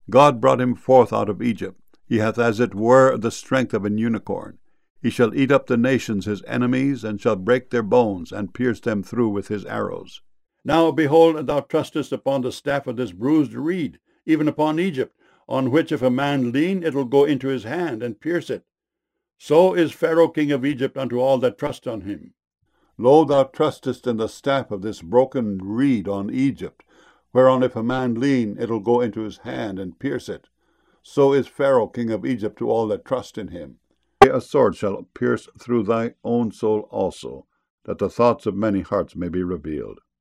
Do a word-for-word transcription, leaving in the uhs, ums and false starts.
God brought him forth out of Egypt. He hath as it were the strength of an unicorn. He shall eat up the nations his enemies, and shall break their bones, and pierce them through with his arrows. Now, behold, thou trustest upon the staff of this bruised reed, even upon Egypt, on which if a man lean, it will go into his hand, and pierce it. So is Pharaoh king of Egypt unto all that trust on him. Lo, thou trustest in the staff of this broken reed on Egypt, whereon if a man lean, it will go into his hand, and pierce it. So is Pharaoh king of Egypt to all that trust in him. A sword shall pierce through thy own soul also, that the thoughts of many hearts may be revealed.